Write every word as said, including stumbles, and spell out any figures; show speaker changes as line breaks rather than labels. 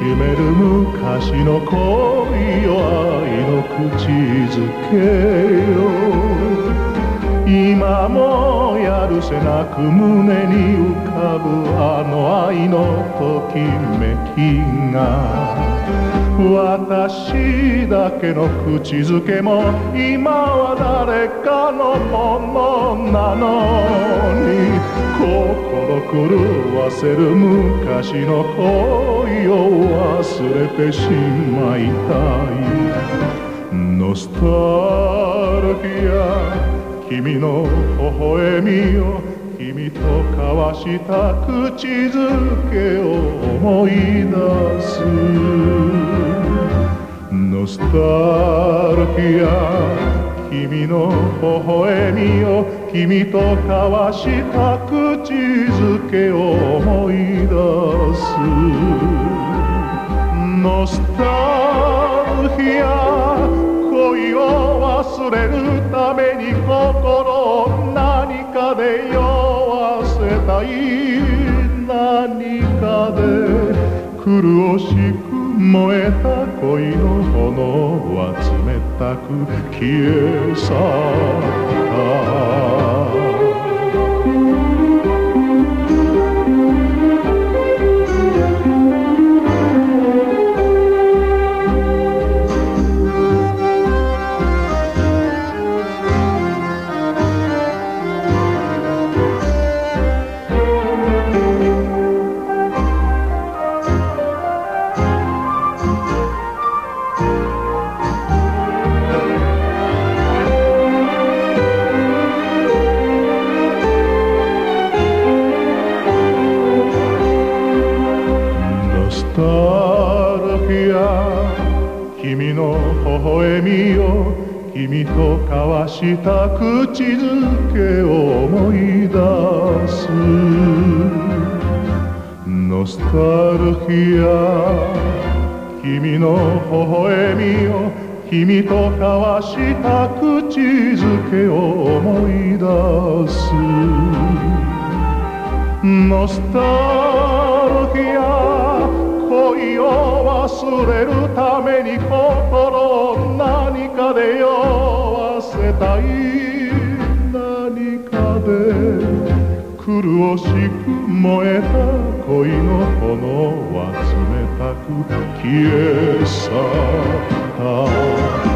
しめる昔の恋よ愛の口づけよ。今もやるせなく胸に浮かぶあの愛のときめきが、私だけの口づけも今は誰かのものなのに、心狂わせる昔の恋を忘れてしまいたい。ノスタルギア、君の微笑みよ、君と交わした口づけを思い出す。ノスタルギア、君の微笑みよ、君と交わした口づけを思い出す。ノスタルギア、恋を忘れるために心を何かで酔わせたい。何かで苦しく燃えた恋の炎は冷たく消え去った。ノスタルギア、君の微笑みよ、君と交わした口づけを思い出す。ノスタルギア、君の微笑みよ、君と交わした口づけを思い出す。ノスタルギア、恋を忘れるために心を何かで酔わせたい。何かで苦しく燃えた恋の炎は冷たく消え去った。